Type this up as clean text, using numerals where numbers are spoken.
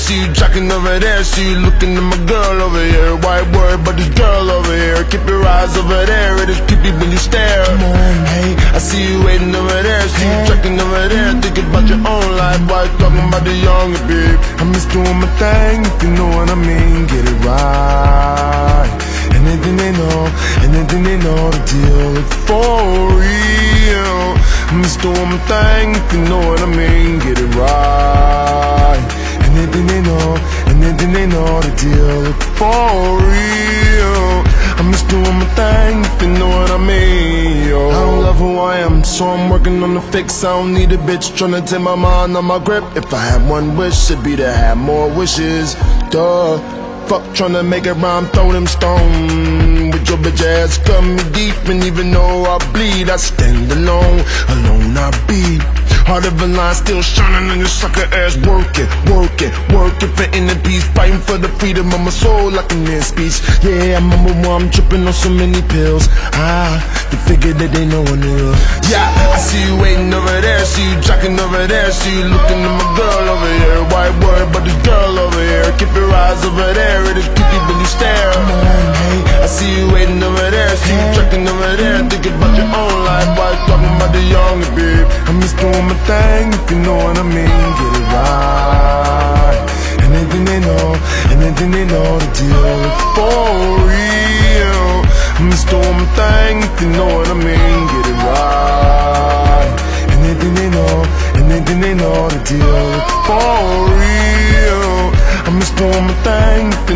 see you jocking over there, see you looking at my girl over here. Why worry about this girl over here? Keep your eyes over there, it is creepy when you stare. Come on, hey, I see you waiting over there, see you jocking over there, thinking about your own life. Why you talking about the younger babe? I'm just doing my thing, if you know what I mean. Get it right. Anything they know the deal is for real. I'm just doing my thing, if you know what I mean. Get it right. Anything they know the deal is for real. I'm just doing my thing, if you know what I mean, yo. I don't love who I am, so I'm working on the fix. I don't need a bitch tryna take my mind on my grip. If I had one wish, it'd be to have more wishes. Duh. Fuck tryna make it rhyme, throw them stones. With your bitch ass cut me deep, and even though I bleed, I stand alone, alone I be. Heart of a line still shining on your sucker ass. Working for inner peace, fighting for the freedom of my soul like an air speech. Yeah, I remember when I'm tripping on so many pills. You figure that they know I'm real. Yeah, I see you waiting over there, see you jocking over there, see you looking at my girl over here. Why worry about this girl over here? Keep your eyes over there, it is creepy when you stare. Come on, hey, I see you waiting over there, see you jocking over there, thinking about your own life. Why you talking about the younger babe? I'm just doing my thing, if you know what I mean. Get it right. Anything they know the deal is for real. I'm just doing my thing, if you know what I mean. Get it right. Anything they know the deal is for real. I'm just doing my thing.